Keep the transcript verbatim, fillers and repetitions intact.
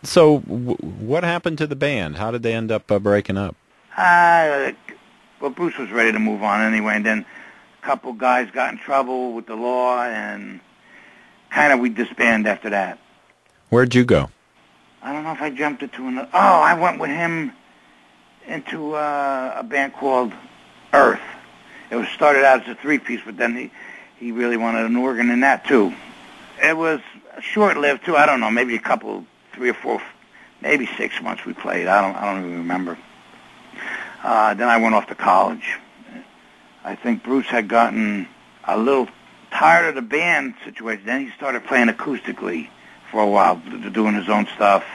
So, w- what happened to the band? How did they end up uh, breaking up? Uh, well, Bruce was ready to move on anyway, and then a couple guys got in trouble with the law, and kind of we disbanded after that. Where'd you go? I don't know if I jumped into another... Oh, I went with him into uh, a band called Earth. It was started out as a three-piece, but then he, he really wanted an organ in that, too. It was short-lived, too. I don't know, maybe a couple, three or four, maybe six months we played. I don't I don't even remember. Uh, then I went off to college. I think Bruce had gotten a little tired of the band situation. Then he started playing acoustically for a while, doing his own stuff.